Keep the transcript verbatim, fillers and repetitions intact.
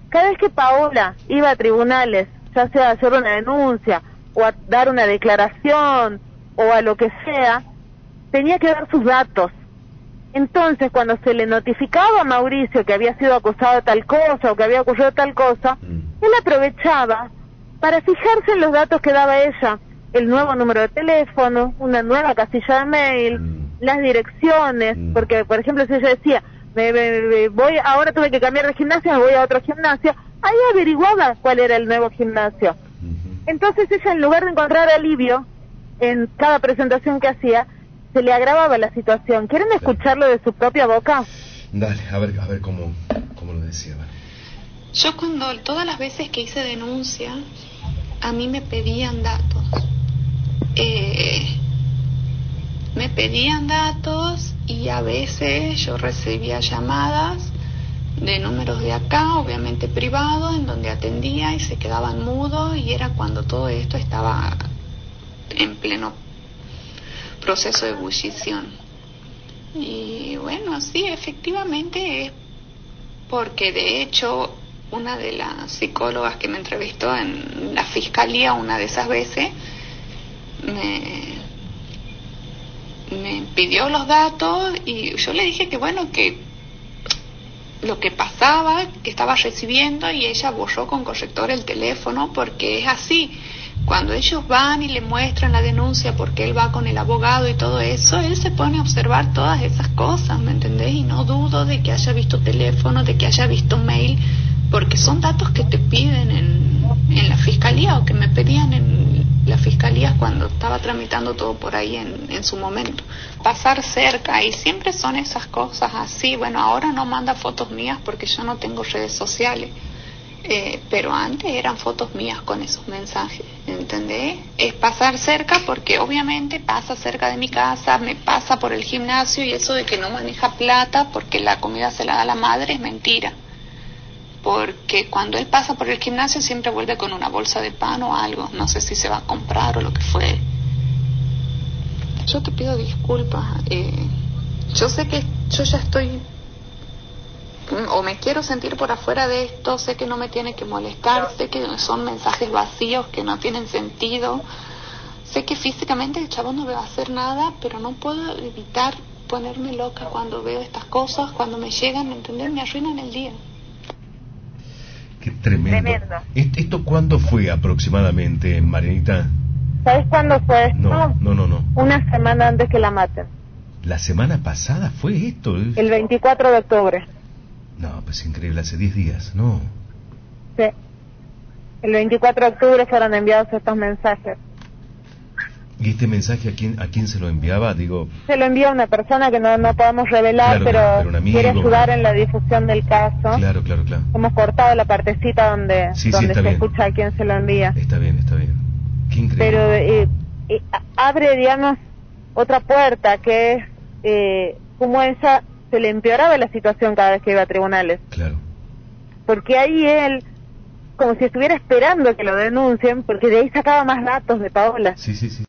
cada vez que Paola iba a tribunales, ya sea a hacer una denuncia, o a dar una declaración, o a lo que sea, tenía que dar sus datos. Entonces, cuando se le notificaba a Mauricio que había sido acusado de tal cosa, o que había ocurrido tal cosa, Mm. él aprovechaba para fijarse en los datos que daba ella, el nuevo número de teléfono, una nueva casilla de mail, Mm. las direcciones, Mm. porque, por ejemplo, si ella decía, me, me- me voy, ahora tuve que cambiar de gimnasio, me voy a otro gimnasio, ahí averiguaba cuál era el nuevo gimnasio. Ujú. Entonces ella, en lugar de encontrar alivio en cada presentación que hacía, se le agravaba la situación. ¿Quieren Claro. escucharlo de su propia boca? Dale, a ver, a ver cómo, cómo lo decía. Vale. Yo cuando, todas las veces que hice denuncia, a mí me pedían datos. Eh, me pedían datos y a veces yo recibía llamadas de números de acá, obviamente privados, en donde atendía y se quedaban mudos, y era cuando todo esto estaba en pleno proceso de ebullición. Y bueno, sí, efectivamente es porque de hecho una de las psicólogas que me entrevistó en la fiscalía una de esas veces me, me pidió los datos y yo le dije que bueno, que lo que pasaba, que estaba recibiendo, y ella borró con corrector el teléfono porque es así. Cuando ellos van y le muestran la denuncia porque él va con el abogado y todo eso, él se pone a observar todas esas cosas, ¿me entendés? Y no dudo de que haya visto teléfono, de que haya visto mail, porque son datos que te piden en, en la fiscalía, o que me pedían en la fiscalía cuando estaba tramitando todo por ahí en, en su momento. Pasar cerca, y siempre son esas cosas así. Bueno, ahora no manda fotos mías porque yo no tengo redes sociales. Eh, pero antes eran fotos mías con esos mensajes, ¿entendés? Es pasar cerca porque obviamente pasa cerca de mi casa, me pasa por el gimnasio, y eso de que no maneja plata porque la comida se la da la madre es mentira. Porque cuando él pasa por el gimnasio siempre vuelve con una bolsa de pan o algo, no sé si se va a comprar o lo que fue. Yo te pido disculpas, eh, yo sé que yo ya estoy, o me quiero sentir por afuera de esto, sé que no me tiene que molestar, sé que son mensajes vacíos que no tienen sentido, sé que físicamente el chavo no me va a hacer nada, pero no puedo evitar ponerme loca cuando veo estas cosas, cuando me llegan, ¿me entendés? Me arruinan el día. Qué tremendo. Tremendo. ¿Est- ¿Esto cuándo fue aproximadamente, Marianita? ¿Sabes cuándo fue esto? No, no, no, no. Una semana antes que la maten, La semana pasada fue esto. el veinticuatro de octubre. No, pues increíble, hace diez días, no. Sí. El veinticuatro de octubre fueron enviados estos mensajes. ¿Y este mensaje a quién, a quién se lo enviaba? Digo, Se lo envía una persona que no, no podemos revelar, claro, pero, pero un amigo, quiere ayudar una- en la difusión del caso. claro, claro, claro. Hemos cortado la partecita donde Sí, sí, donde está se bien. escucha a quién se lo envía. Está bien, está bien. Qué increíble. Pero eh, eh, a- abre, digamos, otra puerta, que es eh, cómo ella se le empeoraba la situación cada vez que iba a tribunales. Claro. Porque ahí él, como si estuviera esperando que lo denuncien, porque de ahí sacaba más datos de Paola. Sí, sí, sí.